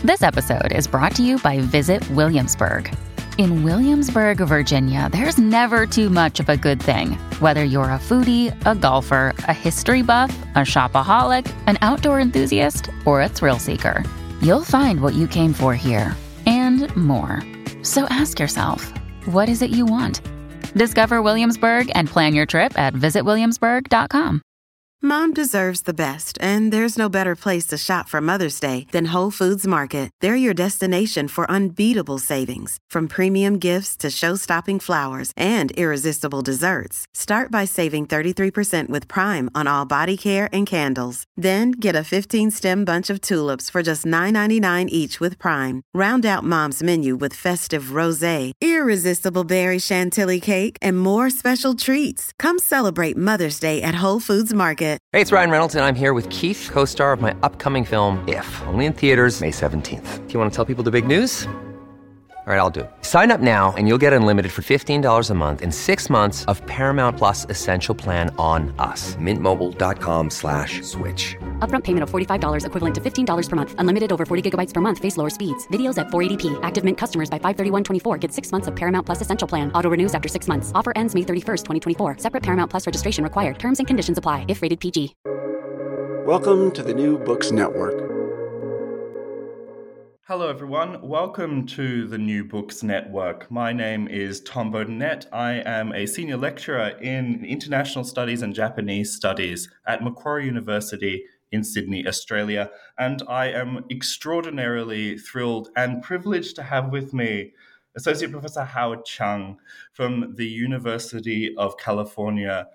This episode is brought to you by Visit Williamsburg. In Williamsburg, Virginia, there's never too much of a good thing. Whether you're a foodie, a golfer, a history buff, a shopaholic, an outdoor enthusiast, or a thrill seeker, you'll find what you came for here and more. So ask yourself, what is it you want? Discover Williamsburg and plan your trip at visitwilliamsburg.com. Mom deserves the best, and there's no better place to shop for Mother's Day than Whole Foods Market. They're your destination for unbeatable savings, from premium gifts to show-stopping flowers and irresistible desserts. Start by saving 33% with Prime on all body care and candles. Then get a 15-stem bunch of tulips for just $9.99 each with Prime. Round out Mom's menu with festive rosé, irresistible berry chantilly cake, and more special treats. Come celebrate Mother's Day at Whole Foods Market. Hey, it's Ryan Reynolds, and I'm here with Keith, co-star of my upcoming film, If, only in theaters May 17th. Do you want to tell people the big news? All right, I'll do it. Sign up now and you'll get unlimited for $15 a month and 6 months of Paramount Plus Essential Plan on us. MintMobile.com/switch. Upfront payment of $45 equivalent to $15 per month. Unlimited over 40 gigabytes per month. Face lower speeds. Videos at 480p. Active Mint customers by 531.24 get 6 months of Paramount Plus Essential Plan. Auto renews after 6 months. Offer ends May 31st, 2024. Separate Paramount Plus registration required. Terms and conditions apply if rated PG. Welcome to the New Books Network. Hello everyone, welcome to the New Books Network. My name is Tom Bowdenette. I am a senior lecturer in International Studies and Japanese Studies at Macquarie University in Sydney, Australia, and I am extraordinarily thrilled and privileged to have with me Associate Professor Howard Chung from the University of California.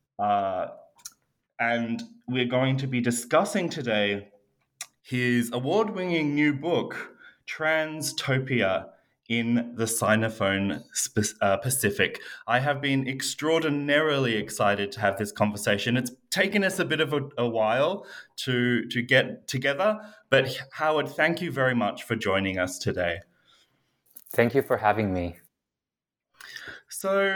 And we're going to be discussing today his award-winning new book, Transtopia in the Sinophone Pacific. I have been extraordinarily excited to have this conversation. It's taken us a bit of a while to get together, but Howard, thank you very much for joining us today. Thank you for having me. So,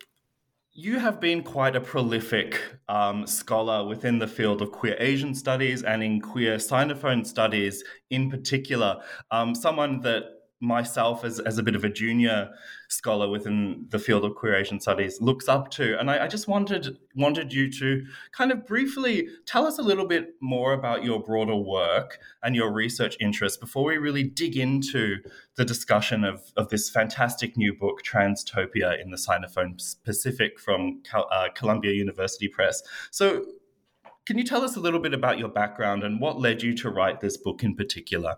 you have been quite a prolific scholar within the field of queer Asian studies and in queer Sinophone studies in particular. Someone that myself, as a bit of a junior scholar within the field of queer Asian studies, looks up to. And I just wanted you to kind of briefly tell us a little bit more about your broader work and your research interests before we really dig into the discussion of this fantastic new book, Transtopia in the Sinophone Pacific, from Columbia University Press. So can you tell us a little bit about your background and what led you to write this book in particular?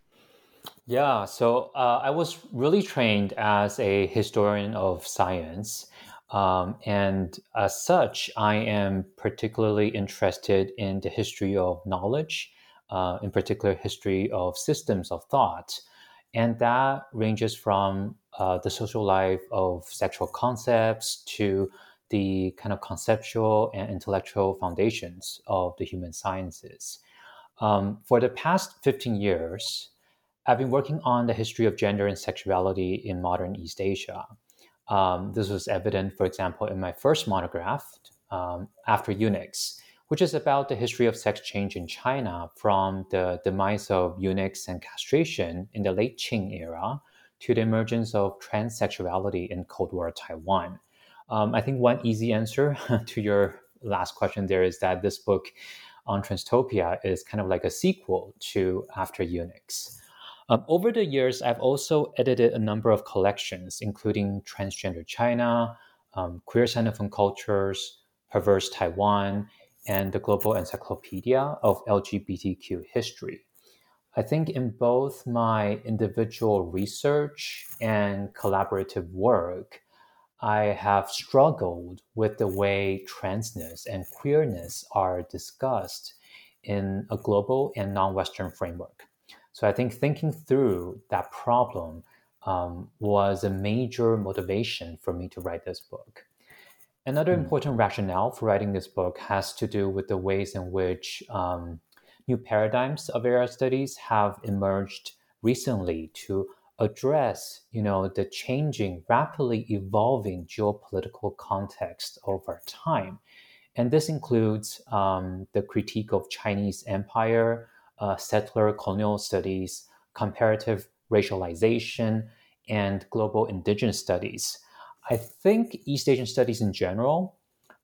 Yeah, so I was really trained as a historian of science. And as such, I am particularly interested in the history of knowledge, in particular, history of systems of thought. And that ranges from the social life of sexual concepts to the kind of conceptual and intellectual foundations of the human sciences. For the past 15 years, I've been working on the history of gender and sexuality in modern East Asia. This was evident, for example, in my first monograph, After Eunuchs, which is about the history of sex change in China from the demise of eunuchs and castration in the late Qing era to the emergence of transsexuality in Cold War Taiwan. I think one easy answer to your last question there is that this book on Transtopia is kind of like a sequel to After Eunuchs. Over the years, I've also edited a number of collections, including Transgender China, Queer Sinophone Cultures, Perverse Taiwan, and the Global Encyclopedia of LGBTQ History. I think in both my individual research and collaborative work, I have struggled with the way transness and queerness are discussed in a global and non-Western framework. So I think thinking through that problem was a major motivation for me to write this book. Another important rationale for writing this book has to do with the ways in which new paradigms of era studies have emerged recently to address, the changing, rapidly evolving geopolitical context of our time. And this includes the critique of Chinese empire, settler colonial studies, comparative racialization, and global indigenous studies. I think East Asian studies in general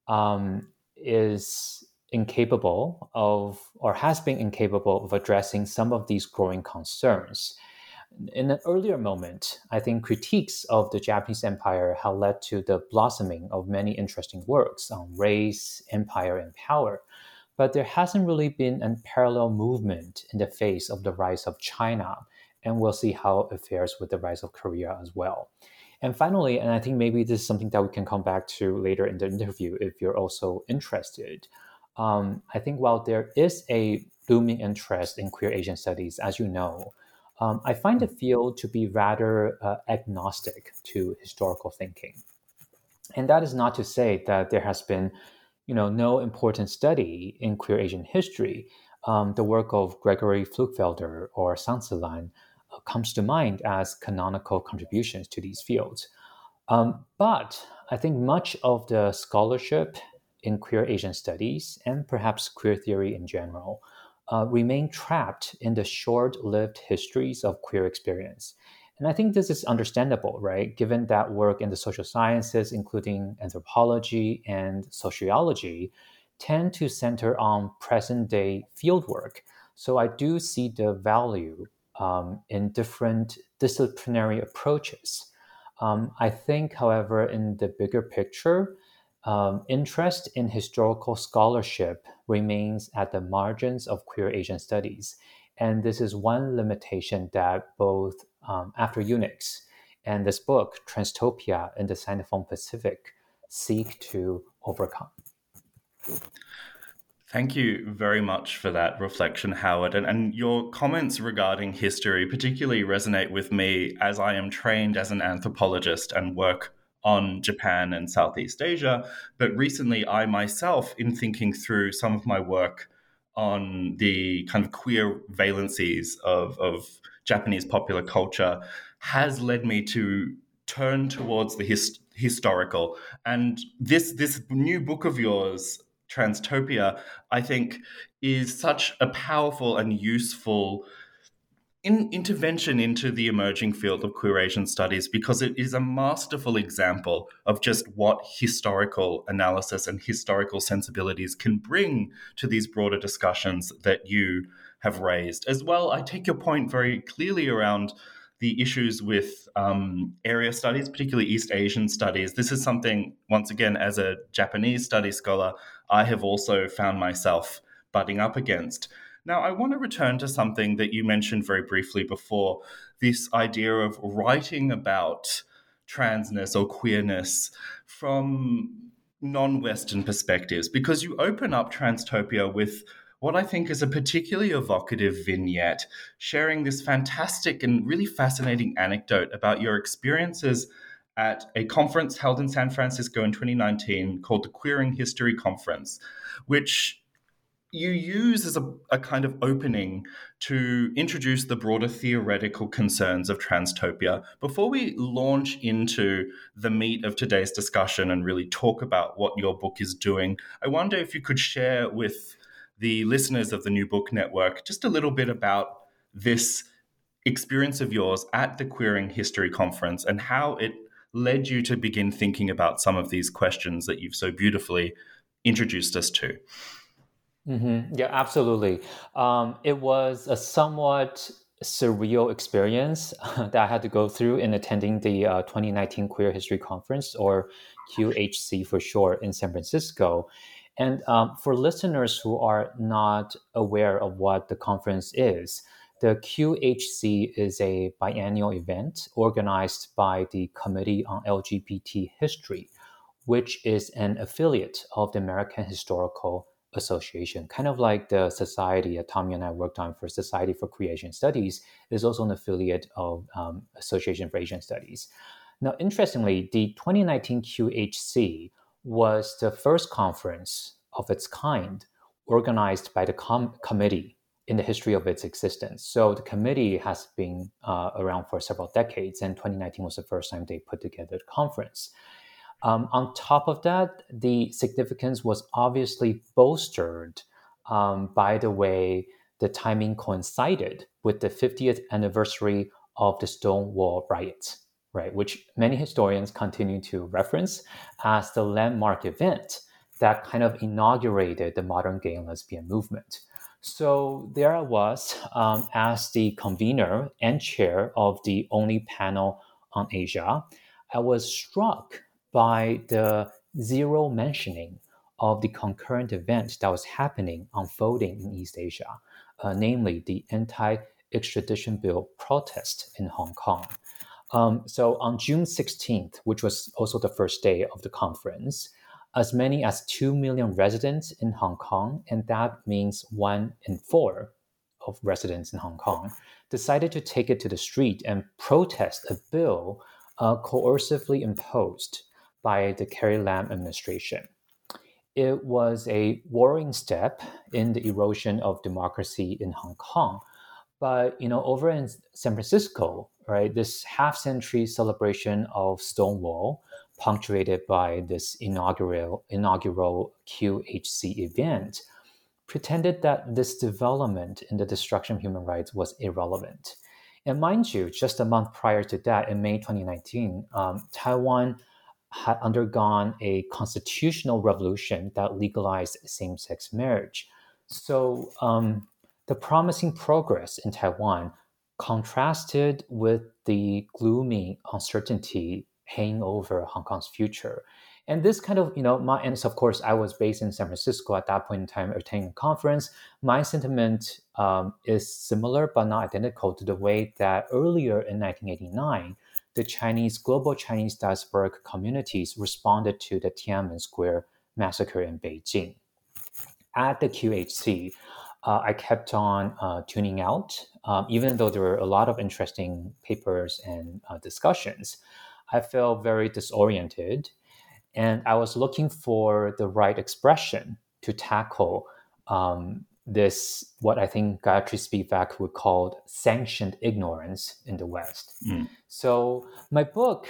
is incapable of, or has been incapable of addressing some of these growing concerns. In an earlier moment, I think critiques of the Japanese empire have led to the blossoming of many interesting works on race, empire, and power. But there hasn't really been a parallel movement in the face of the rise of China, and we'll see how it fares with the rise of Korea as well. And finally, and I think maybe this is something that we can come back to later in the interview if you're also interested, I think while there is a booming interest in queer Asian studies, as you know, I find the field to be rather agnostic to historical thinking. And that is not to say that there has been no important study in queer Asian history. The work of Gregory Fluchfelder or Sanzilan comes to mind as canonical contributions to these fields. But I think much of the scholarship in queer Asian studies, and perhaps queer theory in general, remain trapped in the short-lived histories of queer experience. And I think this is understandable, right? Given that work in the social sciences, including anthropology and sociology, tend to center on present-day fieldwork. So I do see the value in different disciplinary approaches. I think, however, in the bigger picture, interest in historical scholarship remains at the margins of queer Asian studies. And this is one limitation that both After Unix and this book, Transtopia in the Sinophone Pacific, seek to overcome. Thank you very much for that reflection, Howard. And your comments regarding history particularly resonate with me, as I am trained as an anthropologist and work on Japan and Southeast Asia. But recently, I myself, in thinking through some of my work on the kind of queer valencies of Japanese popular culture, has led me to turn towards the historical. And this new book of yours, Transtopia, I think is such a powerful and useful intervention into the emerging field of queer Asian studies, because it is a masterful example of just what historical analysis and historical sensibilities can bring to these broader discussions that you have raised. As well, I take your point very clearly around the issues with area studies, particularly East Asian studies. This is something, once again, as a Japanese studies scholar, I have also found myself butting up against. Now, I want to return to something that you mentioned very briefly before, this idea of writing about transness or queerness from non-Western perspectives, because you open up Transtopia with what I think is a particularly evocative vignette, sharing this fantastic and really fascinating anecdote about your experiences at a conference held in San Francisco in 2019 called the Queering History Conference, which you use as a kind of opening to introduce the broader theoretical concerns of Transtopia. Before we launch into the meat of today's discussion and really talk about what your book is doing, I wonder if you could share with the listeners of the New Book Network just a little bit about this experience of yours at the Queering History Conference and how it led you to begin thinking about some of these questions that you've so beautifully introduced us to. Mm-hmm. Yeah, absolutely. It was a somewhat surreal experience that I had to go through in attending the 2019 Queer History Conference, or QHC for short, in San Francisco. And for listeners who are not aware of what the conference is, the QHC is a biannual event organized by the Committee on LGBT History, which is an affiliate of the American Historical Association, kind of like the society that Tommy and I worked on for Society for Queer Asian Studies, is also an affiliate of Association for Asian Studies. Now, interestingly, the 2019 QHC was the first conference of its kind organized by the committee in the history of its existence. So the committee has been around for several decades, and 2019 was the first time they put together the conference. On top of that, the significance was obviously bolstered by the way the timing coincided with the 50th anniversary of the Stonewall riots, right, which many historians continue to reference as the landmark event that kind of inaugurated the modern gay and lesbian movement. So there I was as the convener and chair of the only panel on Asia. I was struck by the zero mentioning of the concurrent event that was unfolding in East Asia, namely the anti-extradition bill protest in Hong Kong. So on June 16th, which was also the first day of the conference, as many as 2 million residents in Hong Kong, and that means 1 in 4 of residents in Hong Kong, decided to take it to the street and protest a bill coercively imposed by the Carrie Lam administration. It was a worrying step in the erosion of democracy in Hong Kong. But over in San Francisco, right, this half-century celebration of Stonewall, punctuated by this inaugural QHC event, pretended that this development in the destruction of human rights was irrelevant. And mind you, just a month prior to that, in May 2019, Taiwan had undergone a constitutional revolution that legalized same-sex marriage. So the promising progress in Taiwan contrasted with the gloomy uncertainty hanging over Hong Kong's future. And this kind of, and of course, I was based in San Francisco at that point in time, attending a conference. My sentiment is similar, but not identical to the way that earlier in 1989, the global Chinese diasporic communities responded to the Tiananmen Square massacre in Beijing. At the QHC, I kept on tuning out, even though there were a lot of interesting papers and discussions. I felt very disoriented, and I was looking for the right expression to tackle this, what I think Gayatri Spivak would call sanctioned ignorance in the West. So my book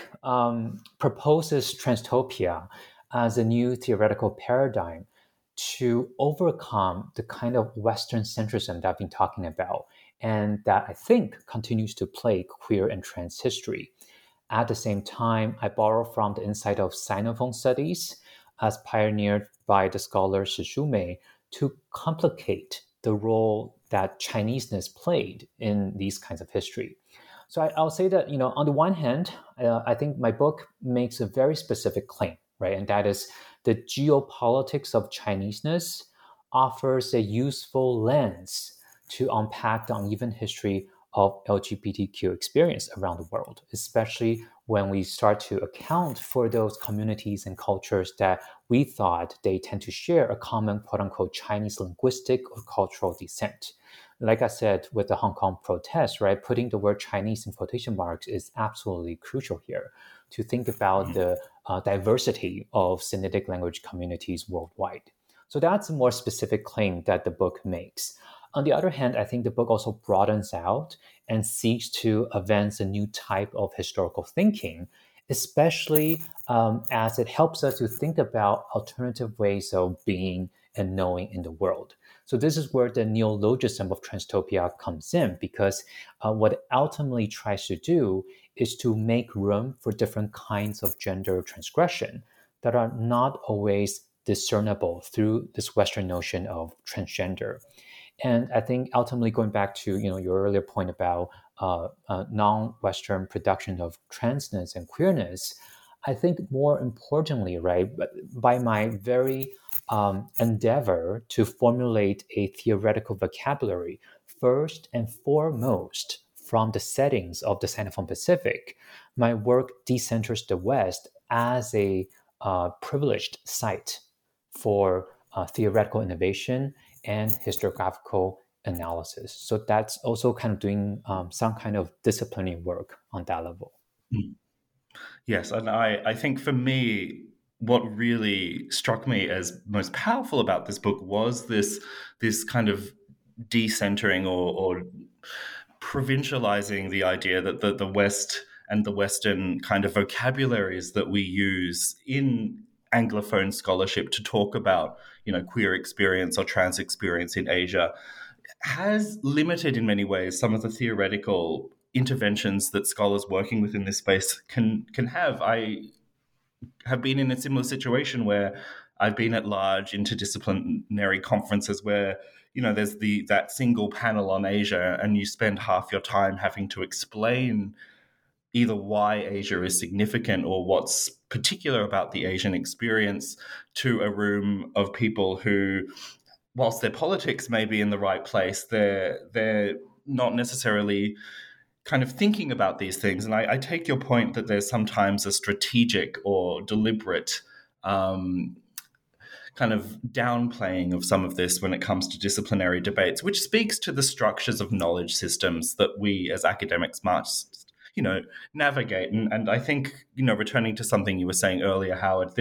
proposes transtopia as a new theoretical paradigm to overcome the kind of Western centrism that I've been talking about, and that I think continues to plague queer and trans history. At the same time, I borrow from the insight of Sinophone studies, as pioneered by the scholar Shi Shumei, to complicate the role that Chineseness played in these kinds of history. So I'll say that, on the one hand, I think my book makes a very specific claim, right? And that is the geopolitics of Chineseness offers a useful lens to unpack the uneven history of LGBTQ experience around the world, especially when we start to account for those communities and cultures that we thought they tend to share a common quote-unquote Chinese linguistic or cultural descent. Like I said, with the Hong Kong protests, right, putting the word Chinese in quotation marks is absolutely crucial here to think about the diversity of Sinitic language communities worldwide. So that's a more specific claim that the book makes. On the other hand, I think the book also broadens out and seeks to advance a new type of historical thinking, especially as it helps us to think about alternative ways of being and knowing in the world. So this is where the neologism of transtopia comes in, because what it ultimately tries to do is to make room for different kinds of gender transgression that are not always discernible through this Western notion of transgender. And I think ultimately going back to your earlier point about non-Western production of transness and queerness, I think more importantly, right, by my very endeavor to formulate a theoretical vocabulary, first and foremost from the settings of the Sinophone Pacific, my work decenters the West as a privileged site for theoretical innovation and historiographical analysis. So that's also kind of doing some kind of disciplinary work on that level. Yes, and I think for me, what really struck me as most powerful about this book was this kind of decentering or provincializing the idea that the West and the Western kind of vocabularies that we use in Anglophone scholarship to talk about, queer experience or trans experience in Asia has limited in many ways some of the theoretical interventions that scholars working within this space can have. I have been in a similar situation where I've been at large interdisciplinary conferences where there's that single panel on Asia, and you spend half your time having to explain either why Asia is significant or what's particular about the Asian experience to a room of people who, whilst their politics may be in the right place, they're not necessarily kind of thinking about these things. And I take your point that there's sometimes a strategic or deliberate kind of downplaying of some of this when it comes to disciplinary debates, which speaks to the structures of knowledge systems that we as academics must navigate. And I think, returning to something you were saying earlier, Howard,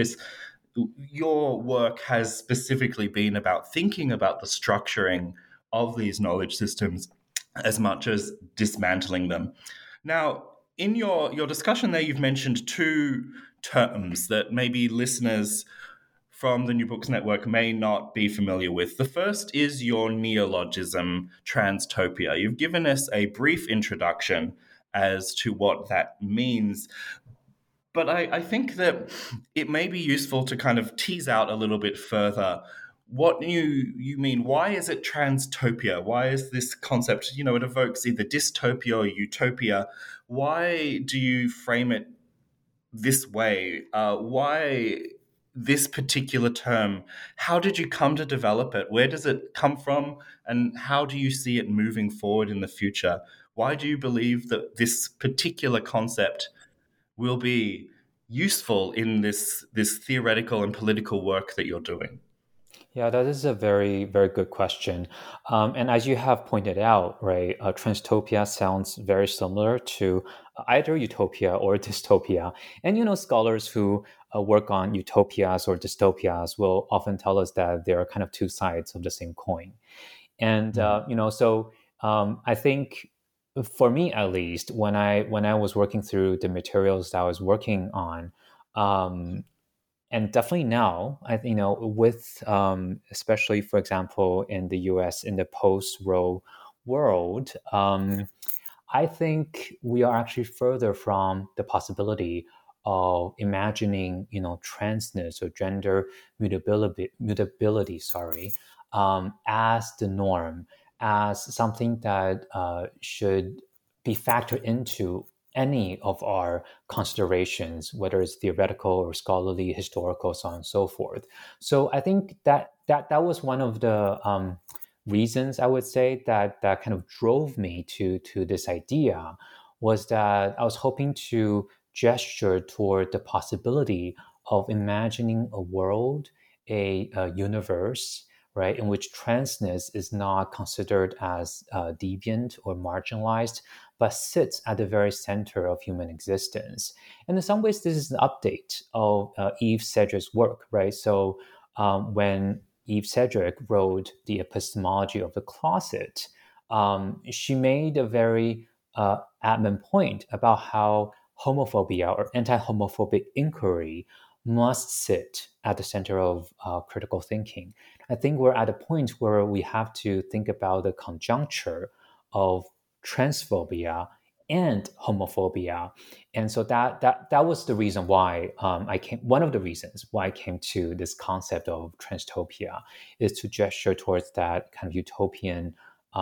your work has specifically been about thinking about the structuring of these knowledge systems as much as dismantling them. Now, in your discussion there, you've mentioned two terms that maybe listeners from the New Books Network may not be familiar with. The first is your neologism, transtopia. You've given us a brief introduction as to what that means, but I think that it may be useful to kind of tease out a little bit further what you mean. Why is it transtopia? Why is this concept, it evokes either dystopia or utopia. Why do you frame it this way? Why this particular term? How did you come to develop it? Where does it come from? And how do you see it moving forward in the future? Why do you believe that this particular concept will be useful in this theoretical and political work that you're doing? Yeah, that is a very, very good question. And as you have pointed out, right, transtopia sounds very similar to either utopia or dystopia. And, scholars who work on utopias or dystopias will often tell us that there are kind of two sides of the same coin. And, I think for me, at least, when I was working through the materials that I was working on, and definitely now, with especially, for example, in the U.S. in the post-Roe world, I think we are actually further from the possibility of imagining, transness or gender mutability, as the norm, as something that should be factored into any of our considerations, whether it's theoretical or scholarly, historical, so on and so forth. So I think that was one of the reasons, I would say, that kind of drove me to this idea, was that I was hoping to gesture toward the possibility of imagining a world, a universe, right, in which transness is not considered as deviant or marginalized, but sits at the very center of human existence. And in some ways, this is an update of Eve Sedgwick's work, right? So when Eve Sedgwick wrote The Epistemology of the Closet, she made a very adamant point about how homophobia or anti-homophobic inquiry must sit at the center of critical thinking. I think we're at a point where we have to think about the conjuncture of transphobia and homophobia, and so that was the reason why one of the reasons why I came to this concept of transtopia, is to gesture towards that kind of utopian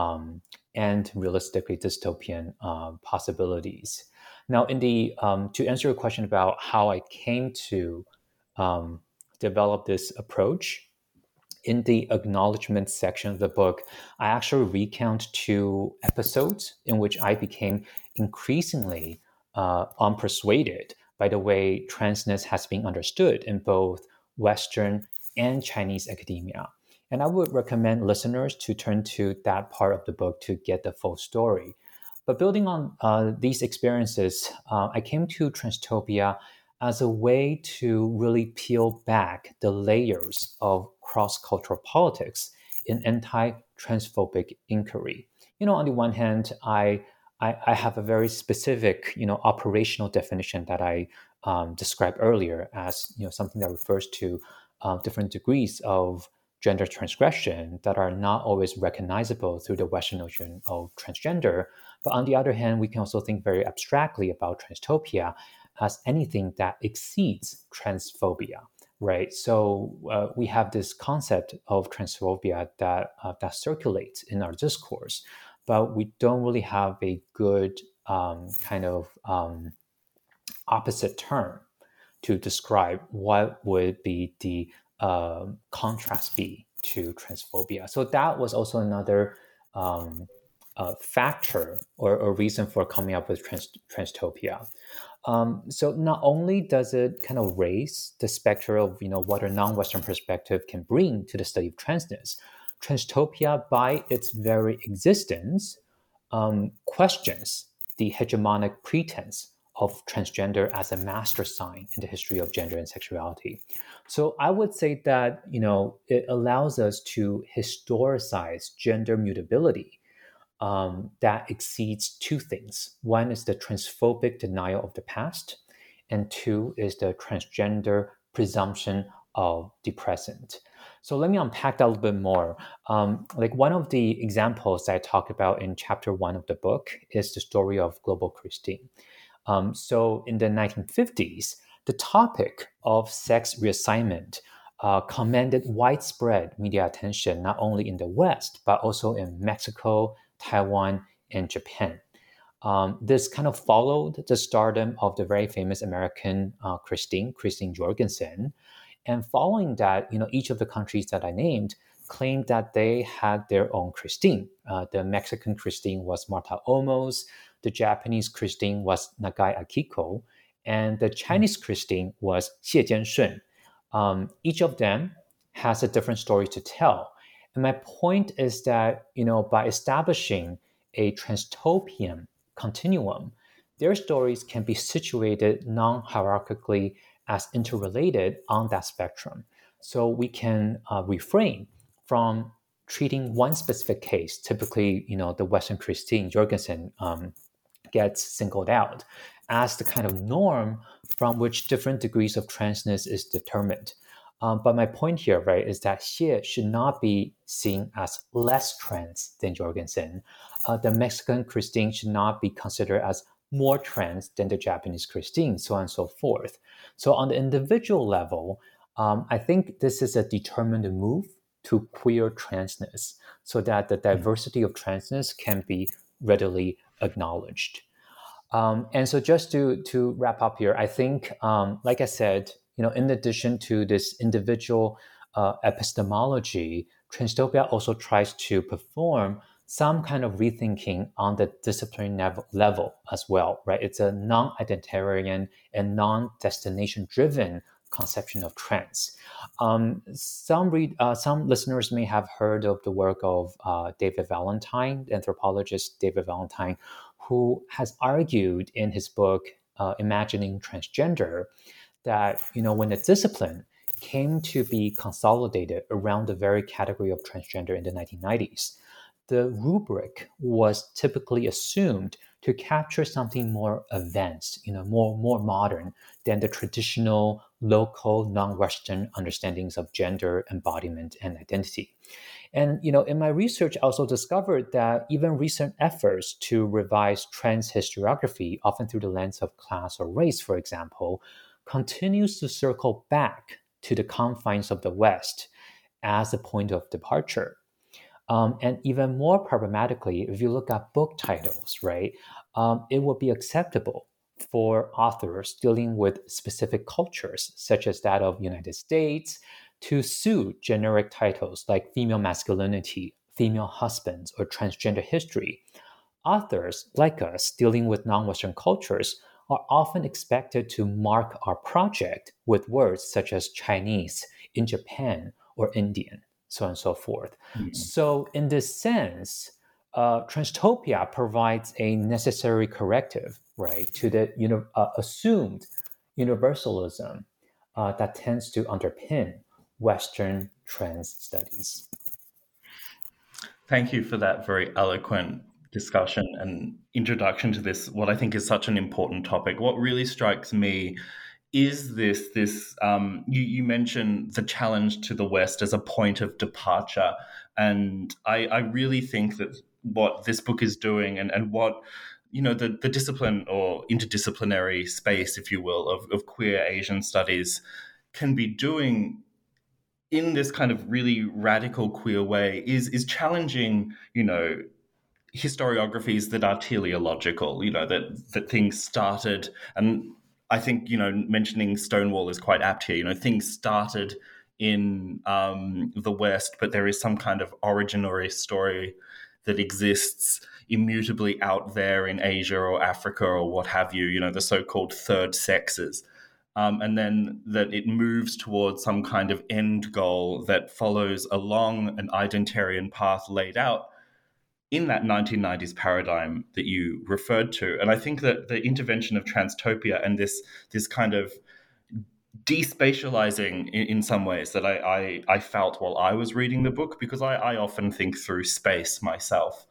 and realistically dystopian possibilities. Now, in the to answer your question about how I came to develop this approach, in the acknowledgement section of the book, I actually recount 2 episodes in which I became increasingly unpersuaded by the way transness has been understood in both Western and Chinese academia. And I would recommend listeners to turn to that part of the book to get the full story. But building on these experiences, I came to transtopia as a way to really peel back the layers of cross-cultural politics in anti-transphobic inquiry. On the one hand, I have a very specific, operational definition that I described earlier as, something that refers to different degrees of gender transgression that are not always recognizable through the Western notion of transgender. But on the other hand, we can also think very abstractly about transtopia as anything that exceeds transphobia, right? So we have this concept of transphobia that circulates in our discourse, but we don't really have a good opposite term to describe what would be the contrast be to transphobia. So that was also another factor or a reason for coming up with transtopia. So not only does it kind of raise the specter of what a non-Western perspective can bring to the study of transness, transtopia by its very existence questions the hegemonic pretense of transgender as a master sign in the history of gender and sexuality. So I would say that it allows us to historicize gender mutability that exceeds two things. One is the transphobic denial of the past, and two is the transgender presumption of the present. So let me unpack that a little bit more. Like one of the examples that I talked about in chapter 1 of the book is the story of Global Christine. So in the 1950s, the topic of sex reassignment commanded widespread media attention, not only in the West, but also in Mexico, Taiwan, and Japan. This kind of followed the stardom of the very famous American Christine Jorgensen. And following that, each of the countries that I named claimed that they had their own Christine. The Mexican Christine was Marta Olmos, the Japanese Christine was Nagai Akiko, and the Chinese Christine was Xie Jianshun. Each of them has a different story to tell. And my point is that, by establishing a transtopian continuum, their stories can be situated non-hierarchically as interrelated on that spectrum. So we can refrain from treating one specific case, typically, the Western Christine Jorgensen gets singled out as the kind of norm from which different degrees of transness is determined. But my point here, right, is that Xie should not be seen as less trans than Jorgensen. The Mexican Christine should not be considered as more trans than the Japanese Christine, so on and so forth. So on the individual level, I think this is a determined move to queer transness so that the diversity of transness can be readily acknowledged. And so just to wrap up here, I think, like I said, in addition to this individual epistemology, transtopia also tries to perform some kind of rethinking on the discipline level as well, right? It's a non-identitarian and non-destination-driven conception of trans. Some listeners may have heard of the work of David Valentine, the anthropologist David Valentine, who has argued in his book, Imagining Transgender, that, when the discipline came to be consolidated around the very category of transgender in the 1990s, the rubric was typically assumed to capture something more advanced, more modern than the traditional local non-Western understandings of gender, embodiment, and identity. And, in my research, I also discovered that even recent efforts to revise trans historiography, often through the lens of class or race, for example, continues to circle back to the confines of the West as a point of departure. And even more problematically, if you look at book titles, right, it would be acceptable for authors dealing with specific cultures, such as that of United States, to sue generic titles like female masculinity, female husbands, or transgender history. Authors like us dealing with non-Western cultures are often expected to mark our project with words such as Chinese, in Japan, or Indian, so on and so forth. Mm-hmm. So in this sense, transtopia provides a necessary corrective, right, to the assumed universalism that tends to underpin Western trans studies. Thank you for that very eloquent discussion and introduction to this, what I think is such an important topic. What really strikes me is this you mentioned the challenge to the West as a point of departure, and I really think that what this book is doing, and what the discipline or interdisciplinary space, if you will, of queer Asian studies can be doing in this kind of really radical queer way is challenging, historiographies that are teleological, that things started, and I think, mentioning Stonewall is quite apt here. Things started in the West, but there is some kind of origin or a story that exists immutably out there in Asia or Africa or what have you, the so-called third sexes. And then that it moves towards some kind of end goal that follows along an identarian path laid out in that 1990s paradigm that you referred to. And I think that the intervention of transtopia and this kind of despatializing in some ways that I felt while I was reading the book, because I often think through space myself,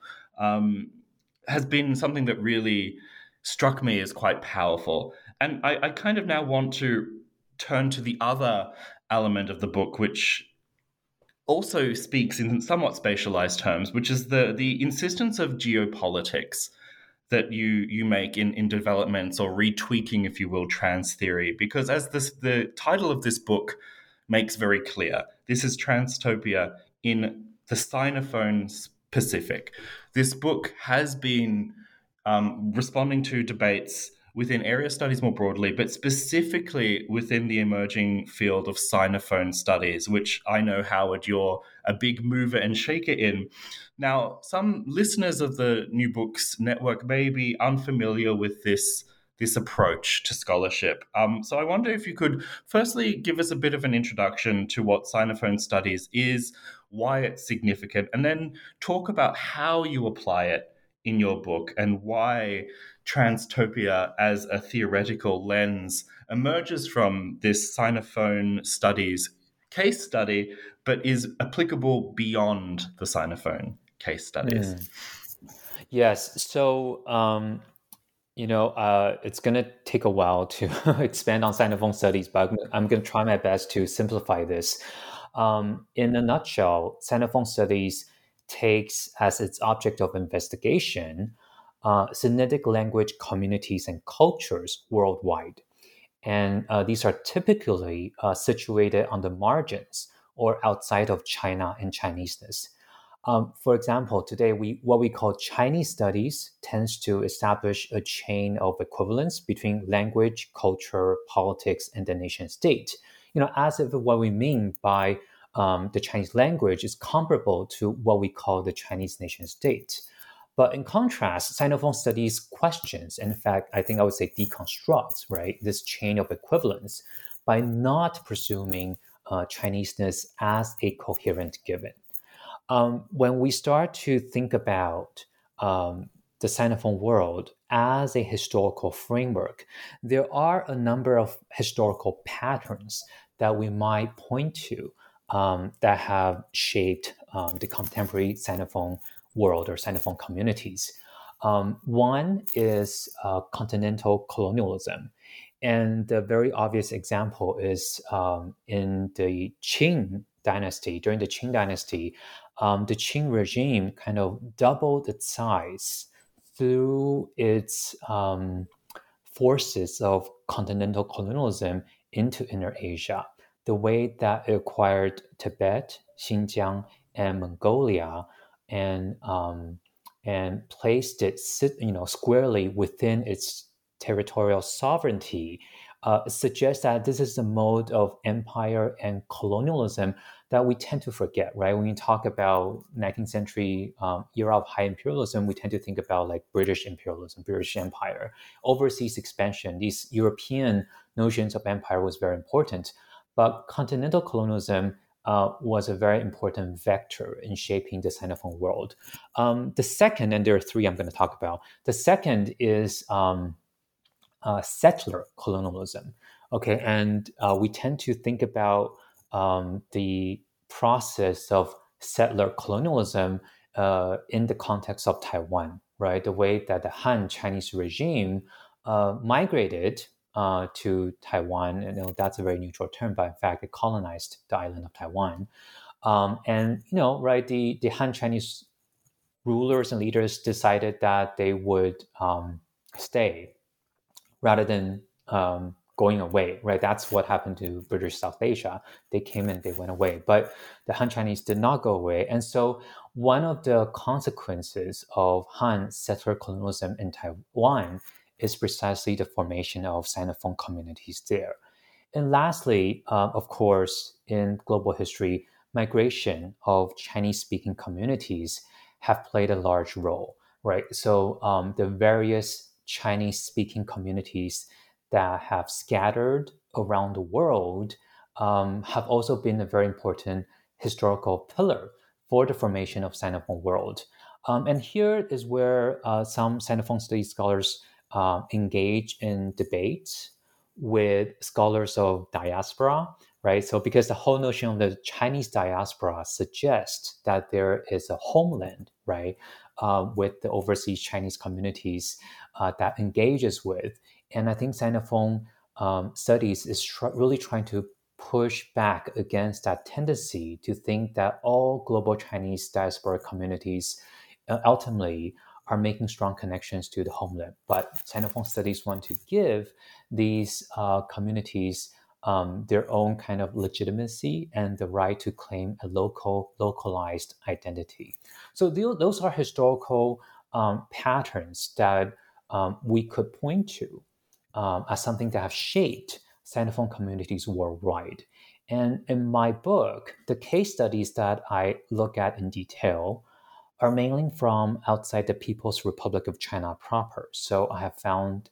has been something that really struck me as quite powerful. And I kind of now want to turn to the other element of the book, which also speaks in somewhat spatialized terms, which is the insistence of geopolitics that you make in developments or retweaking, if you will, trans theory. Because as the title of this book makes very clear, this is transtopia in the Sinophone Pacific. This book has been responding to debates within area studies more broadly, but specifically within the emerging field of Sinophone studies, which I know, Howard, you're a big mover and shaker in. Now, some listeners of the New Books Network may be unfamiliar with this approach to scholarship. So I wonder if you could firstly give us a bit of an introduction to what Sinophone studies is, why it's significant, and then talk about how you apply it in your book and why transtopia as a theoretical lens emerges from this Sinophone studies case study, but is applicable beyond the Sinophone case studies. Yes. So, it's going to take a while to expand on Sinophone studies, but I'm going to try my best to simplify this. In a nutshell, Sinophone studies takes as its object of investigation Sinitic language communities and cultures worldwide. And these are typically situated on the margins or outside of China and Chineseness. For example, today what we call Chinese studies tends to establish a chain of equivalence between language, culture, politics, and the nation state. As if what we mean by the Chinese language is comparable to what we call the Chinese nation state. But in contrast, Sinophone studies questions, in fact, I think I would say deconstructs, right, this chain of equivalence by not presuming Chineseness as a coherent given. When we start to think about the Sinophone world as a historical framework, there are a number of historical patterns that we might point to that have shaped the contemporary Sinophone world or Sinophone communities. One is continental colonialism. And the very obvious example is in the Qing dynasty. During the Qing dynasty, the Qing regime kind of doubled its size through its forces of continental colonialism into Inner Asia. The way that it acquired Tibet, Xinjiang, and Mongolia, and placed it squarely within its territorial sovereignty suggests that this is a mode of empire and colonialism that we tend to forget, right? When you talk about 19th century era of high imperialism, we tend to think about like British imperialism, British Empire, overseas expansion. These European notions of empire was very important, but continental colonialism was a very important vector in shaping the Sinophone world. The second, and there are three I'm going to talk about, the second is settler colonialism. Okay, and we tend to think about the process of settler colonialism in the context of Taiwan, right? The way that the Han Chinese regime migrated to Taiwan. And that's a very neutral term, but in fact, they colonized the island of Taiwan. And right, the Han Chinese rulers and leaders decided that they would stay rather than going away, right? That's what happened to British South Asia. They came and they went away, but the Han Chinese did not go away. And so one of the consequences of Han settler colonialism in Taiwan is precisely the formation of Sinophone communities there. And lastly, of course, in global history, migration of Chinese-speaking communities have played a large role, right? So the various Chinese-speaking communities that have scattered around the world have also been a very important historical pillar for the formation of Sinophone world. And here is where some Sinophone studies scholars engage in debates with scholars of diaspora, right? So because the whole notion of the Chinese diaspora suggests that there is a homeland, right, with the overseas Chinese communities that engages with. And I think Sinophone studies is really trying to push back against that tendency to think that all global Chinese diaspora communities ultimately are making strong connections to the homeland. But Sinophone studies want to give these communities their own kind of legitimacy and the right to claim a localized identity. So those are historical patterns that we could point to as something that have shaped Sinophone communities worldwide. And in my book, the case studies that I look at in detail are mainly from outside the People's Republic of China proper. So I have found,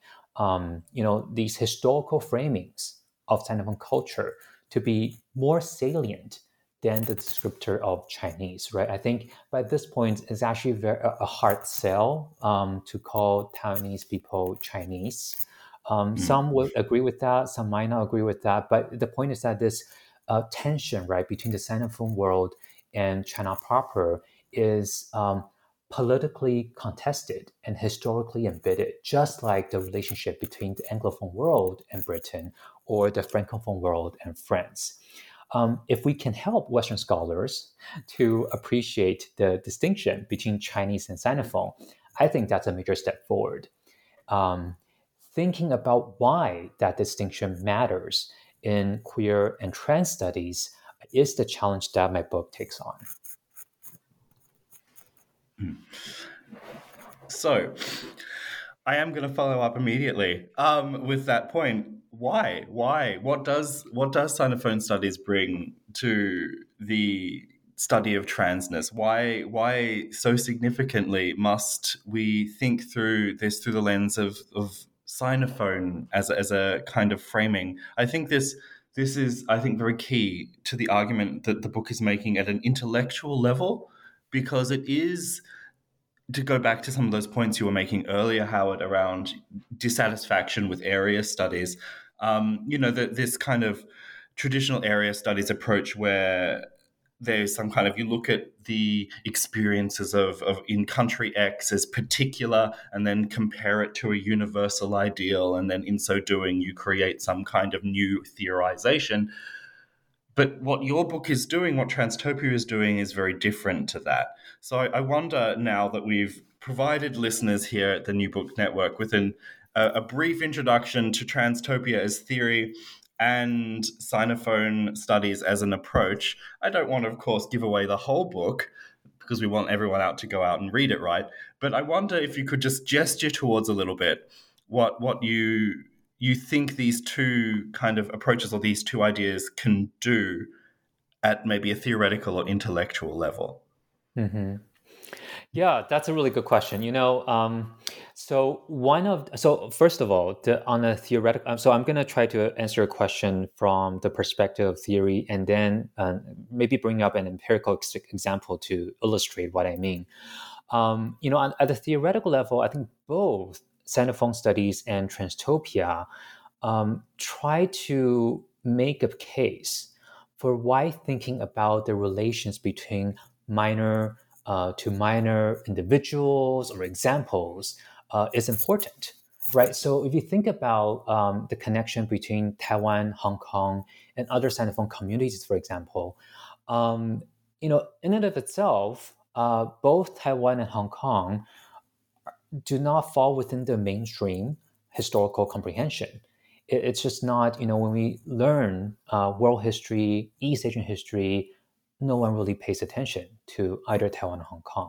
these historical framings of Sinophone culture to be more salient than the descriptor of Chinese, right? I think by this point, it's actually a hard sell to call Taiwanese people Chinese. Some will agree with that, some might not agree with that. But the point is that this tension, right, between the Sinophone world and China proper is politically contested and historically embedded, just like the relationship between the Anglophone world and Britain or the Francophone world and France. If we can help Western scholars to appreciate the distinction between Chinese and Sinophone, I think that's a major step forward. Thinking about why that distinction matters in queer and trans studies is the challenge that my book takes on. So, I am going to follow up immediately with that point. Why? What does Sinophone studies bring to the study of transness? Why so significantly must we think through this through the lens of Sinophone as a kind of framing? I think this is, I think, very key to the argument that the book is making at an intellectual level, because it is, to go back to some of those points you were making earlier, Howard, around dissatisfaction with area studies. This kind of traditional area studies approach where there's some kind of, you look at the experiences of in country X as particular and then compare it to a universal ideal, and then in so doing you create some kind of new theorization. But what your book is doing, what Transtopia is doing, is very different to that. So I wonder, now that we've provided listeners here at the New Book Network with a brief introduction to Transtopia as theory and Sinophone studies as an approach, I don't want to, of course, give away the whole book because we want everyone out to go out and read it, right? But I wonder if you could just gesture towards a little bit what you think these two kind of approaches or these two ideas can do at maybe a theoretical or intellectual level. Mm-hmm. Yeah, that's a really good question. So first of all, on a theoretical, so I'm going to try to answer a question from the perspective of theory, and then maybe bring up an empirical example to illustrate what I mean. At the theoretical level, I think both Sinophone studies and Transtopia try to make a case for why thinking about the relations between minor to minor individuals or examples is important, right? So if you think about the connection between Taiwan, Hong Kong, and other Sinophone communities, for example, um, in and of itself, both Taiwan and Hong Kong do not fall within the mainstream historical comprehension. It's just not, when we learn world history, East Asian history, no one really pays attention to either Taiwan or Hong Kong.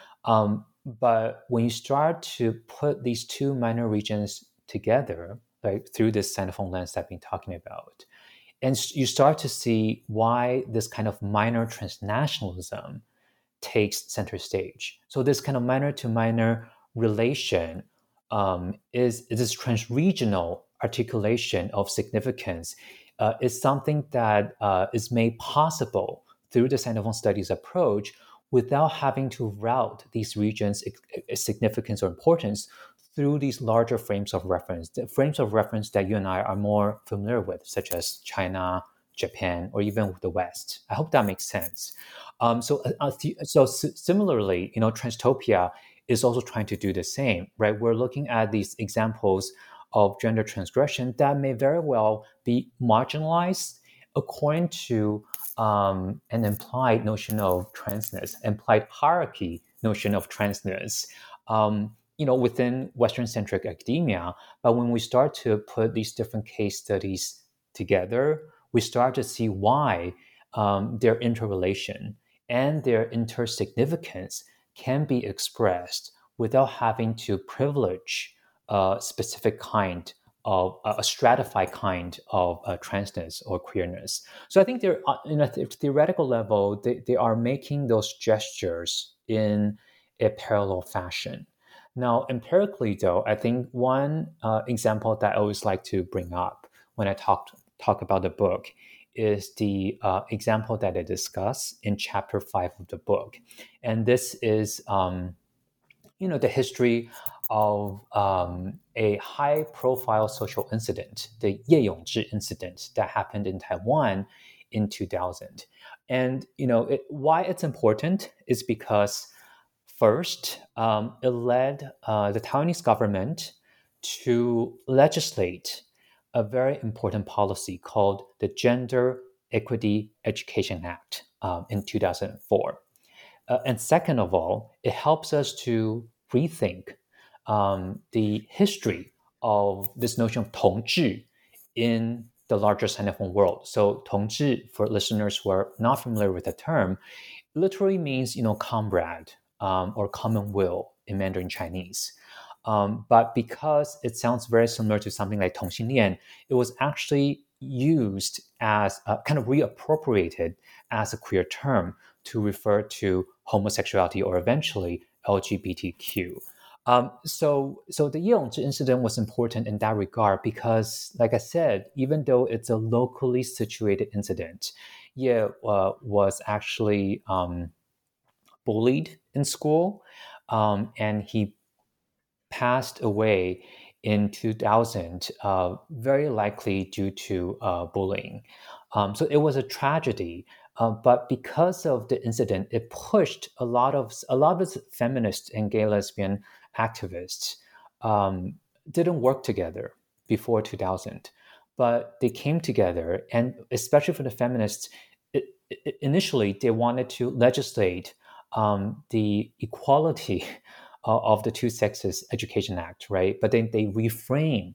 But when you start to put these two minor regions together, like through this Sinophone lens that I've been talking about, and you start to see why this kind of minor transnationalism takes center stage. So this kind of minor to minor relation is this transregional articulation of significance is something that is made possible through the Sinophone studies approach without having to route these regions' significance or importance through these larger frames of reference, the frames of reference that you and I are more familiar with, such as China, Japan, or even the West. I hope that makes sense. So similarly, Transtopia is also trying to do the same, right? We're looking at these examples of gender transgression that may very well be marginalized according to an implied notion of transness, implied hierarchy notion of transness, within Western-centric academia. But when we start to put these different case studies together, we start to see why their interrelation and their intersignificance can be expressed without having to privilege a specific kind of a stratified kind of transness or queerness. So I think they're, in a theoretical level, they are making those gestures in a parallel fashion. Now, empirically, though, I think one example that I always like to bring up when I talk about the book is the example that I discuss in chapter 5 of the book. And this is, the history of a high-profile social incident, the Ye Yongzhi incident that happened in Taiwan in 2000. And, why it's important is because, first, it led the Taiwanese government to legislate a very important policy called the Gender Equity Education Act in 2004. And second of all, it helps us to rethink the history of this notion of 同志 in the larger Sinophone world. So 同志, for listeners who are not familiar with the term, literally means, comrade or common will in Mandarin Chinese. But because it sounds very similar to something like 同性恋, it was actually used as kind of reappropriated as a queer term to refer to homosexuality or eventually LGBTQ. So the Ye Yongzhi incident was important in that regard because, like I said, even though it's a locally situated incident, Ye was actually bullied in school, and he passed away in 2000, very likely due to bullying. So it was a tragedy. But because of the incident, it pushed a lot of feminist and gay lesbian activists didn't work together before 2000, but they came together, and especially for the feminists, initially they wanted to legislate the equality of the Two Sexes Education Act, right? But then they reconceptualized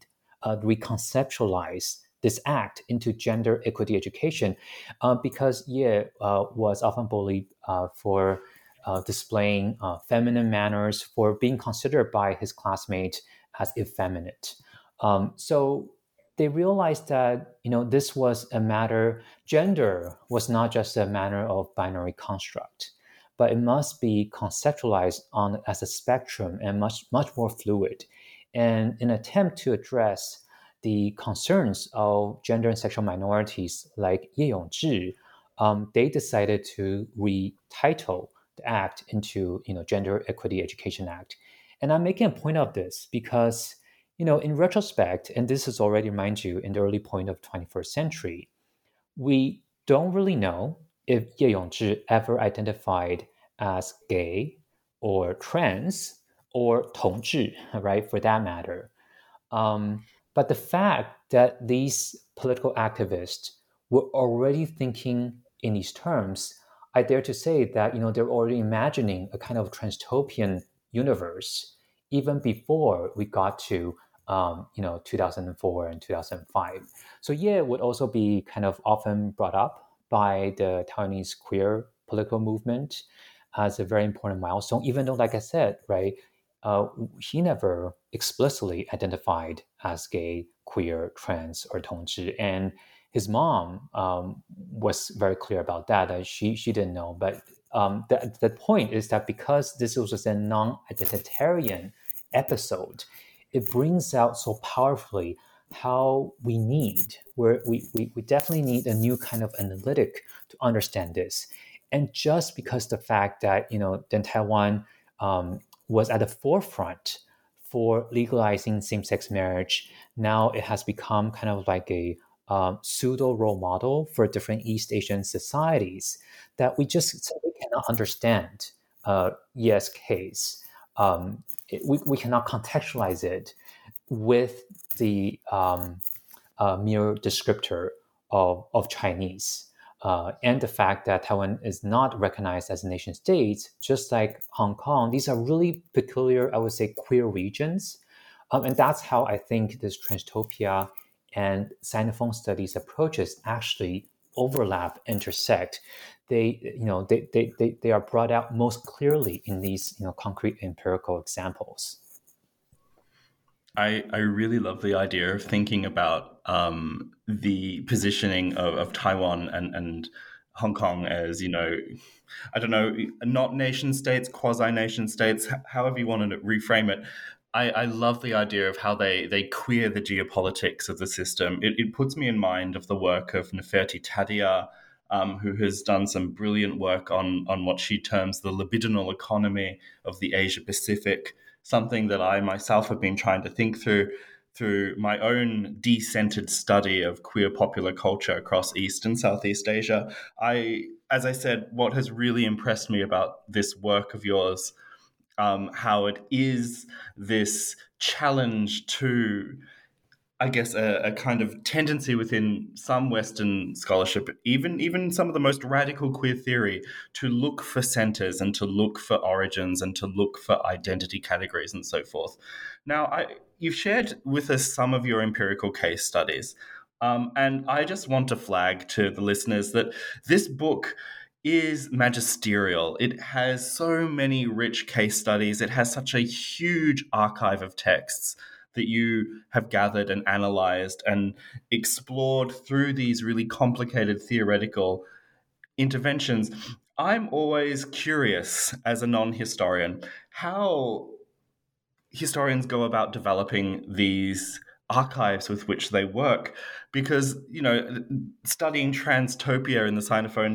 this act into gender equity education because Ye was often bullied for displaying feminine manners, for being considered by his classmates as effeminate. So they realized that this was a matter. Gender was not just a matter of binary construct, but it must be conceptualized as a spectrum and much more fluid. And in an attempt to address the concerns of gender and sexual minorities like Ye Yongzhi, they decided to retitle the act into Gender Equity Education Act. And I'm making a point of this because in retrospect, and this is already, mind you, in the early point of 21st century, we don't really know if Ye Yongzhi ever identified as gay or trans or 同志, right, for that matter. But the fact that these political activists were already thinking in these terms, I dare to say that they're already imagining a kind of transtopian universe even before we got to 2004 and 2005. So yeah, it would also be kind of often brought up by the Taiwanese queer political movement as a very important milestone, even though, like I said, right, he never explicitly identified as gay, queer, trans, or 同志, and his mom was very clear about that. She didn't know, but the point is that because this was a non-identitarian episode, it brings out so powerfully how we definitely need a new kind of analytic to understand this. And just because the fact that then Taiwan was at the forefront for legalizing same-sex marriage, now it has become kind of like a pseudo role model for different East Asian societies that we just simply cannot understand. Yes, case. We cannot contextualize it with the mere descriptor of Chinese. And the fact that Taiwan is not recognized as a nation state, just like Hong Kong, these are really peculiar, I would say, queer regions. And that's how I think this transtopia and Sinophone studies approaches actually overlap, intersect. They are brought out most clearly in these concrete empirical examples. I really love the idea of thinking about the positioning of Taiwan and Hong Kong as, I don't know, not nation states, quasi-nation states, however you want to reframe it. I love the idea of how they queer the geopolitics of the system. It puts me in mind of the work of Neferti Tadea, who has done some brilliant work on what she terms the libidinal economy of the Asia Pacific, something that I myself have been trying to think through my own decentered study of queer popular culture across East and Southeast Asia. As I said, what has really impressed me about this work of yours, how it is this challenge to, I guess, a kind of tendency within some Western scholarship, even some of the most radical queer theory, to look for centers and to look for origins and to look for identity categories and so forth. Now, you've shared with us some of your empirical case studies, and I just want to flag to the listeners that this book is magisterial. It has so many rich case studies. It has such a huge archive of texts that you have gathered and analyzed and explored through these really complicated theoretical interventions. I'm always curious, as a non-historian, how historians go about developing these archives with which they work, because studying transtopia in the Sinophone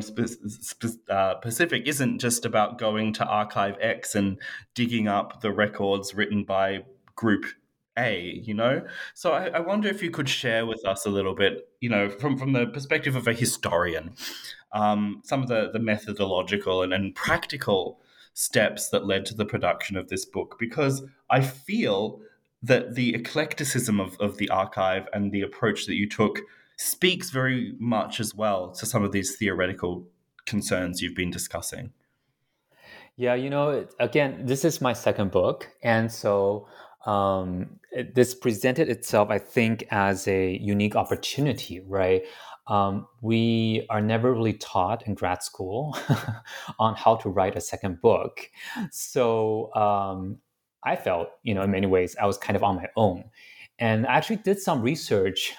Pacific isn't just about going to Archive X and digging up the records written by Group A, So I wonder if you could share with us a little bit, from the perspective of a historian, some of the methodological and practical steps that led to the production of this book, because I feel that the eclecticism of the archive and the approach that you took speaks very much as well to some of these theoretical concerns you've been discussing. Yeah, again, this is my second book. And so this presented itself, I think, as a unique opportunity, right? We are never really taught in grad school on how to write a second book. So I felt, in many ways, I was kind of on my own. And I actually did some research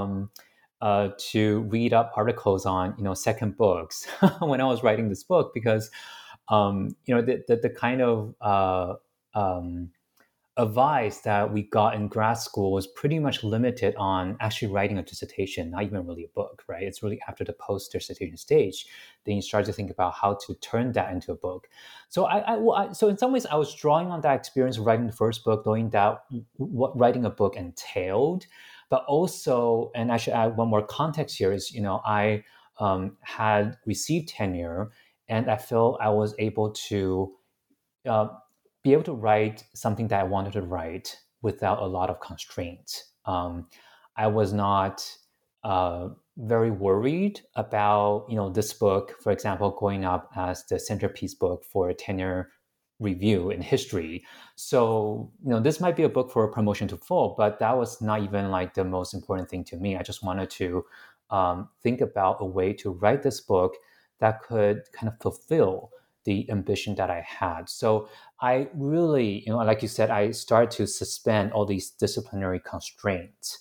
to read up articles on, second books when I was writing this book, because, the kind of advice that we got in grad school was pretty much limited on actually writing a dissertation, not even really a book, right? It's really after the post-dissertation stage, then you start to think about how to turn that into a book. So so in some ways, I was drawing on that experience of writing the first book, knowing that what writing a book entailed, but also, and I should add one more context here, is, I had received tenure, and I felt I was able to be able to write something that I wanted to write without a lot of constraints. I was not very worried about, this book, for example, going up as the centerpiece book for a tenure review in history. So, this might be a book for a promotion to full, but that was not even like the most important thing to me. I just wanted to think about a way to write this book that could kind of fulfill the ambition that I had. So I really, like you said, I started to suspend all these disciplinary constraints.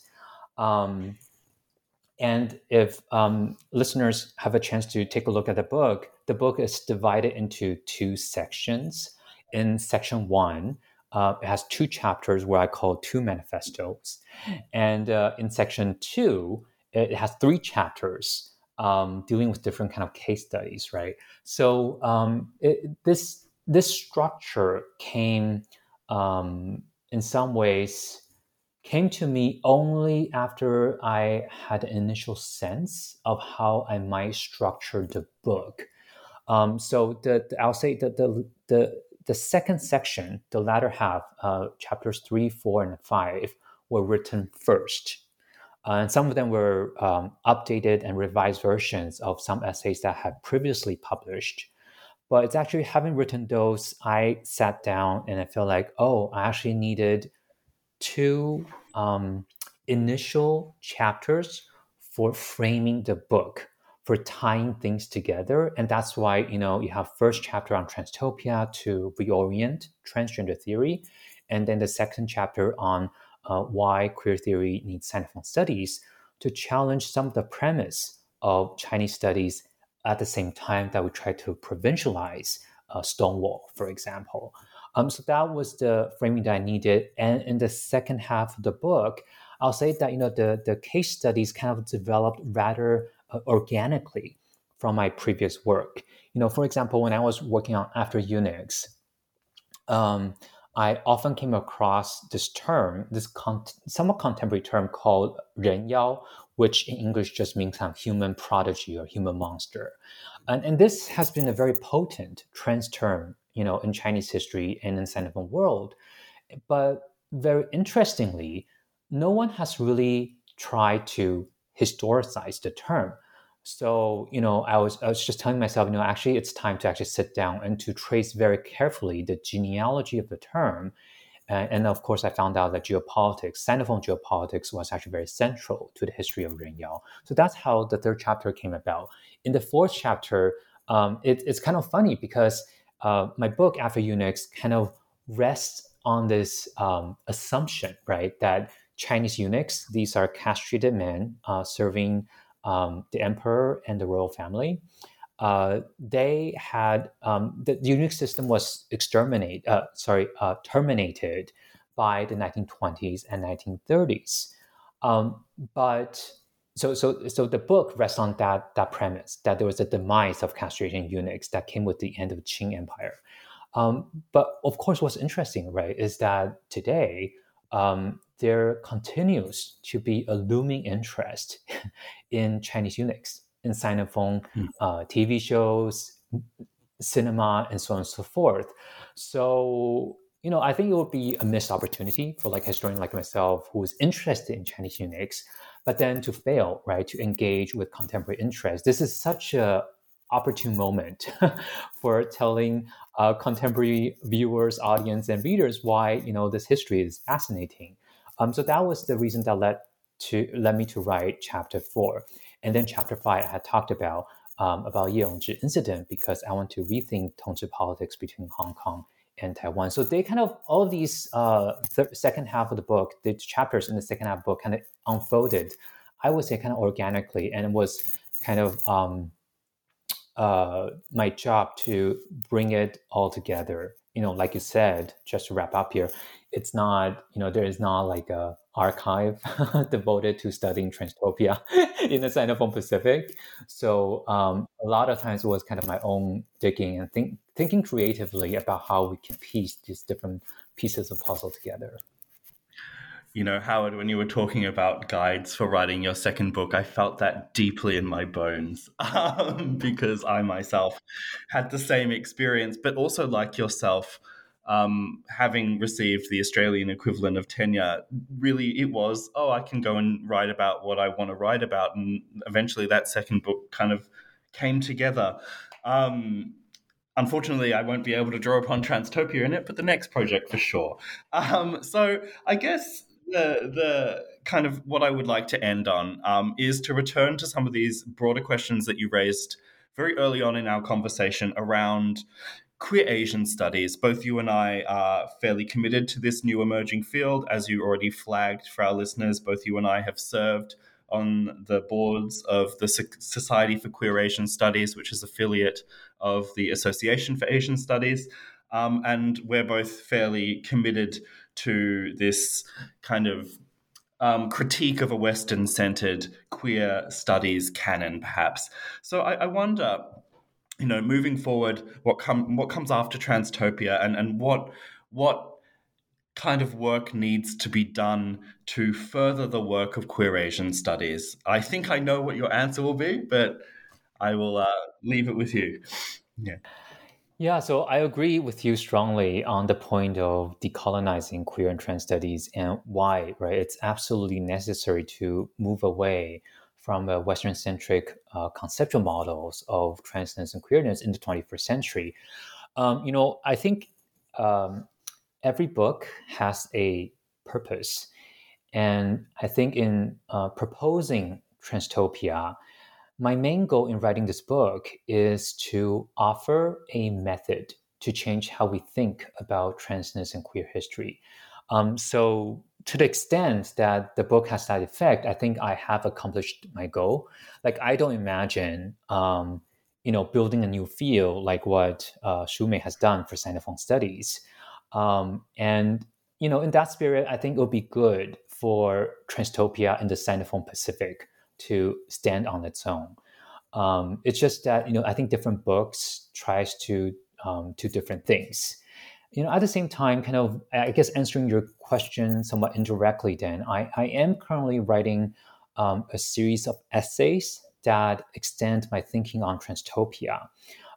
And if listeners have a chance to take a look at the book is divided into 2 sections. In section 1, it has 2 chapters where I call 2 manifestos. And in section 2, it has 3 chapters dealing with different kind of case studies, right? So this structure came, in some ways, came to me only after I had an initial sense of how I might structure the book. So I'll say that the second section, the latter half, chapters 3, 4, and 5, were written first. And some of them were updated and revised versions of some essays that I had previously published. But it's actually, having written those, I sat down and I felt like, I actually needed 2 initial chapters for framing the book, for tying things together. And that's why, you have first chapter on Transtopia to reorient transgender theory. And then the second chapter on why queer theory needs Sinophone studies to challenge some of the premise of Chinese studies at the same time that we try to provincialize Stonewall, for example. So that was the framing that I needed. And in the second half of the book, I'll say that, the case studies kind of developed rather organically from my previous work. For example, when I was working on After Unix, I often came across this term, this somewhat contemporary term called 人妖, which in English just means kind of human prodigy or human monster. And this has been a very potent trans term, in Chinese history and in Sinophone world. But very interestingly, no one has really tried to historicize the term. So, I was just telling myself, actually, it's time to actually sit down and to trace very carefully the genealogy of the term. And of course, I found out that Sinophone geopolitics was actually very central to the history of Renyao. So that's how the 3rd chapter came about. In the 4th chapter, it's kind of funny because my book, After Unix, kind of rests on this assumption, right, that Chinese eunuchs, these are castrated men serving the emperor and the royal family. They had the eunuch system was terminated by the 1920s and 1930s. But the book rests on that premise, that there was a demise of castrated eunuchs that came with the end of the Qing Empire. But of course, what's interesting, right, is that today there continues to be a looming interest in Chinese eunuchs, in Sinophone TV shows, cinema, and so on and so forth. So, I think it would be a missed opportunity for like a historian like myself who is interested in Chinese eunuchs, but then to fail, right, to engage with contemporary interests. This is such a opportune moment for telling contemporary viewers, audience, and readers why this history is fascinating. So that was the reason that led me to write chapter 4, and then chapter 5 I had talked about Ye Yongzhi incident, because I want to rethink Tongzhi politics between Hong Kong and Taiwan. So they kind of, all of these second half of the book, the chapters in the second half of the book kind of unfolded, I would say, kind of organically, and it was kind of my job to bring it all together. Like you said, just to wrap up here, it's not, there is not like a archive devoted to studying Transtopia in the Sinophone Pacific. So a lot of times it was kind of my own digging and thinking creatively about how we can piece these different pieces of puzzle together. Howard, when you were talking about guides for writing your second book, I felt that deeply in my bones because I myself had the same experience, but also like yourself, having received the Australian equivalent of tenure, really it was, I can go and write about what I want to write about. And eventually that second book kind of came together. Unfortunately, I won't be able to draw upon Transtopia in it, but the next project for sure. So I guess the kind of what I would like to end on is to return to some of these broader questions that you raised very early on in our conversation around queer Asian studies. Both you and I are fairly committed to this new emerging field. As you already flagged for our listeners, both you and I have served on the boards of the Society for Queer Asian Studies, which is affiliate of the Association for Asian Studies. And we're both fairly committed to this kind of critique of a Western-centered queer studies canon, perhaps. So I wonder, moving forward, what comes after Transtopia, and what kind of work needs to be done to further the work of queer Asian studies? I think I know what your answer will be, but I will leave it with you. Yeah. Yeah, so I agree with you strongly on the point of decolonizing queer and trans studies and why, right? It's absolutely necessary to move away from Western-centric conceptual models of transness and queerness in the 21st century. I think every book has a purpose. And I think in proposing Transtopia, my main goal in writing this book is to offer a method to change how we think about transness and queer history. So to the extent that the book has that effect, I think I have accomplished my goal. Like, I don't imagine, building a new field like what Shumei has done for Sinophone Studies. And in that spirit, I think it would be good for Transtopia in the Sinophone Pacific to stand on its own. It's just that, I think different books tries to do different things. At the same time, kind of, I guess, answering your question somewhat indirectly, then, I am currently writing a series of essays that extend my thinking on Transtopia.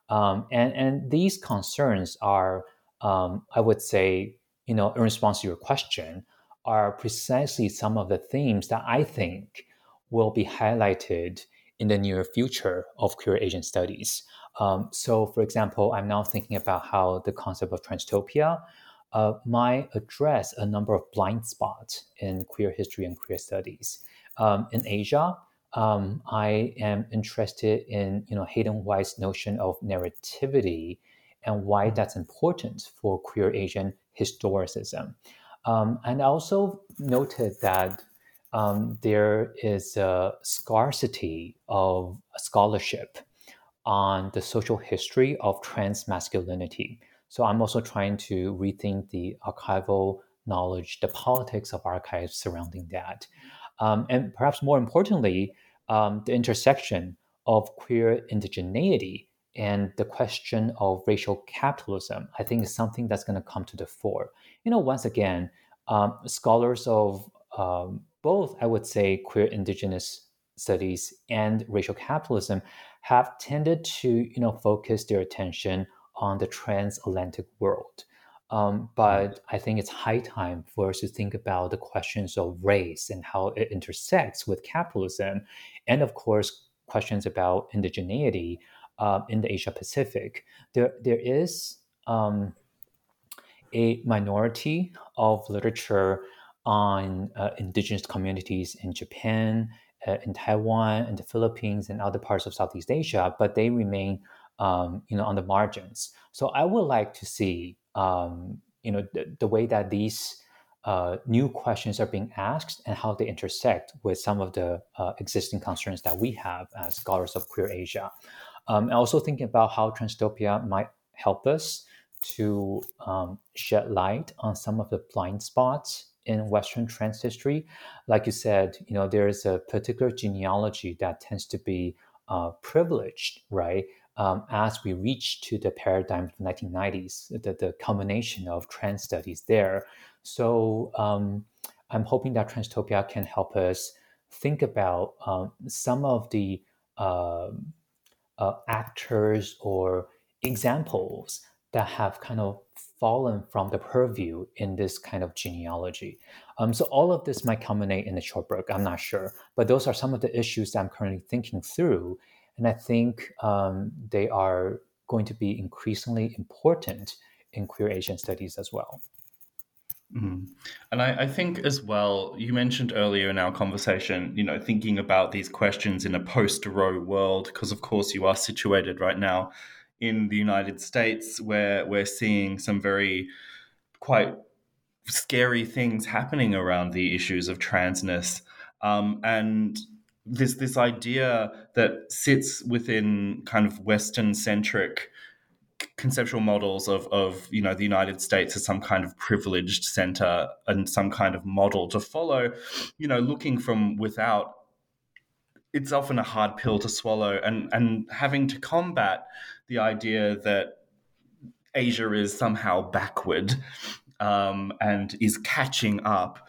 And these concerns are, I would say, in response to your question, are precisely some of the themes that I think will be highlighted in the near future of queer Asian studies. So, for example, I'm now thinking about how the concept of Transtopia might address a number of blind spots in queer history and queer studies. In Asia, I am interested in Hayden White's notion of narrativity and why that's important for queer Asian historicism. And I also noted that there is a scarcity of scholarship on the social history of trans masculinity. So I'm also trying to rethink the archival knowledge, the politics of archives surrounding that. And perhaps more importantly, the intersection of queer indigeneity and the question of racial capitalism, I think, is something that's going to come to the fore. Once again, scholars of both, I would say, queer indigenous studies and racial capitalism have tended to, focus their attention on the transatlantic world. But I think it's high time for us to think about the questions of race and how it intersects with capitalism, and of course, questions about indigeneity in the Asia Pacific. There is a minority of literature on indigenous communities in Japan, in Taiwan, in the Philippines, and other parts of Southeast Asia, but they remain, on the margins. So I would like to see, the way that these new questions are being asked and how they intersect with some of the existing concerns that we have as scholars of queer Asia. And also thinking about how Transtopia might help us to shed light on some of the blind spots in Western trans history. Like you said, there is a particular genealogy that tends to be privileged, right? As we reach to the paradigm of the 1990s, the culmination of trans studies there. So I'm hoping that Transtopia can help us think about some of the actors or examples that have kind of fallen from the purview in this kind of genealogy. So all of this might culminate in a short book, I'm not sure. But those are some of the issues that I'm currently thinking through. And I think they are going to be increasingly important in queer Asian studies as well. Mm. And I think as well, you mentioned earlier in our conversation, thinking about these questions in a post-Roe world, because of course you are situated right now in the United States, where we're seeing some very quite scary things happening around the issues of transness. And this idea that sits within kind of Western-centric conceptual models of the United States as some kind of privileged center and some kind of model to follow, looking from without, it's often a hard pill to swallow, and having to combat the idea that Asia is somehow backward and is catching up.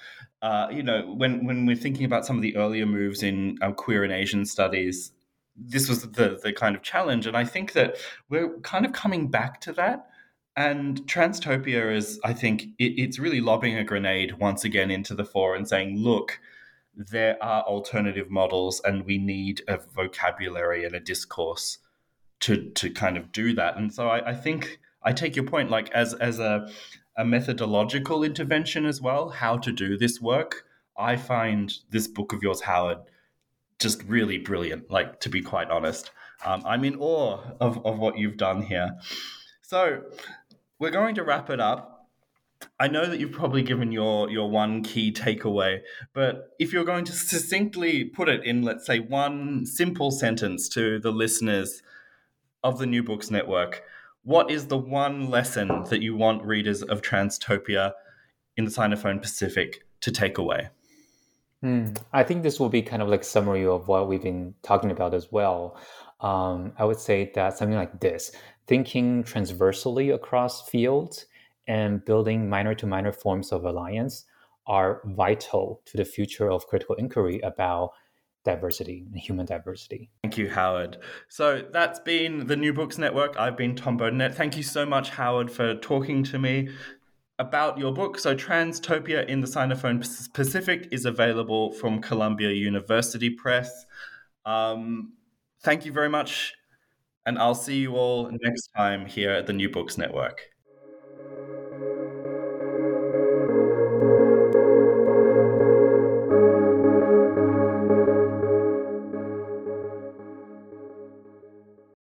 When we're thinking about some of the earlier moves in queer and Asian studies, this was the kind of challenge. And I think that we're kind of coming back to that. And Transtopia is, I think, it's really lobbing a grenade once again into the fore and saying, look, there are alternative models and we need a vocabulary and a discourse to kind of do that. And so I think I take your point, like as a methodological intervention as well, how to do this work. I find this book of yours, Howard, just really brilliant, like, to be quite honest. I'm in awe of what you've done here. So we're going to wrap it up. I know that you've probably given your one key takeaway, but if you're going to succinctly put it in, let's say, one simple sentence to the listeners of the New Books Network, what is the one lesson that you want readers of Transtopia in the Sinophone Pacific to take away? I think this will be kind of like summary of what we've been talking about as well. I would say that something like this: thinking transversally across fields and building minor to minor forms of alliance are vital to the future of critical inquiry about diversity and human diversity. Thank you, Howard. So that's been the New Books Network. I've been Tom Bodenett. Thank you so much, Howard, for talking to me about your book. So Transtopia in the Sinophone Pacific is available from Columbia University Press. Thank you very much, and I'll see you all next time here at the New Books Network.